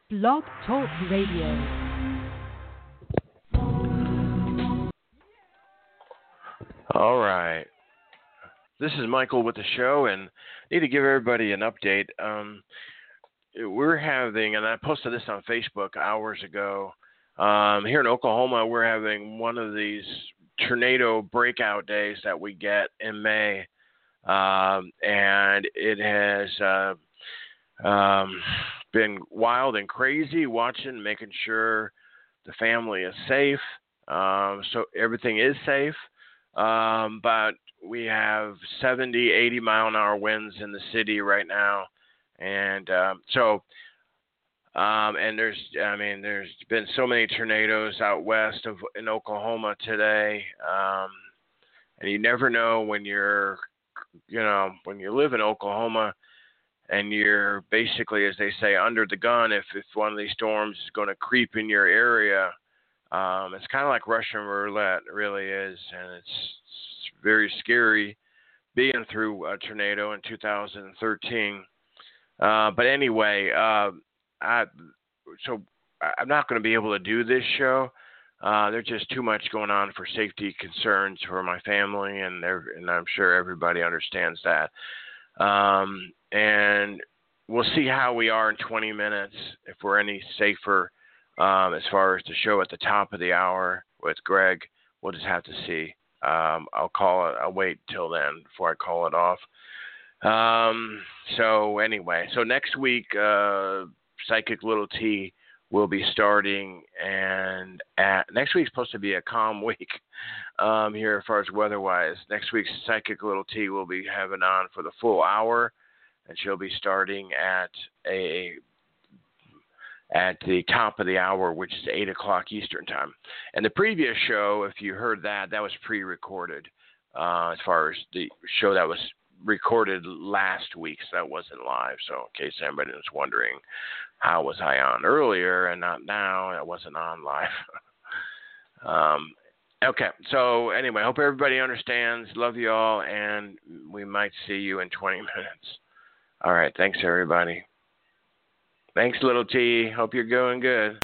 Blog Talk Radio. All right. This is Michael with the show, and I need to give everybody an update. We're having, and I posted this on Facebook hours ago, here in Oklahoma, we're having one of these tornado breakout days that we get in May, and it has been wild and crazy watching, making sure the family is safe. So everything is safe, but we have 70, 80 mile an hour winds in the city right now. And and there's been so many tornadoes out west in Oklahoma today. And you never know when when you live in Oklahoma and you're basically, as they say, under the gun if one of these storms is going to creep in your area. It's kind of like Russian roulette, it really is. And it's very scary being through a tornado in 2013. But anyway, I'm not going to be able to do this show. There's just too much going on for safety concerns for my family, and I'm sure everybody understands that. And we'll see how we are in 20 minutes, if we're any safer as far as the show at the top of the hour with Greg. We'll just have to see. I'll wait till then before I call it off. So anyway, next week, Psychic Little T will be starting, and next week's supposed to be a calm week here as far as weather-wise. Next week's Psychic Little T will be having on for the full hour, and she'll be starting at the top of the hour, which is 8 o'clock Eastern time. And the previous show, if you heard that was pre-recorded as far as the show that was recorded last week, so that wasn't live. So in case anybody was wondering, how was I on earlier and not now? I wasn't on live. Okay, so anyway, hope everybody understands. Love you all, and we might see you in 20 minutes. All right, thanks everybody. Thanks, Little T. Hope you're going good.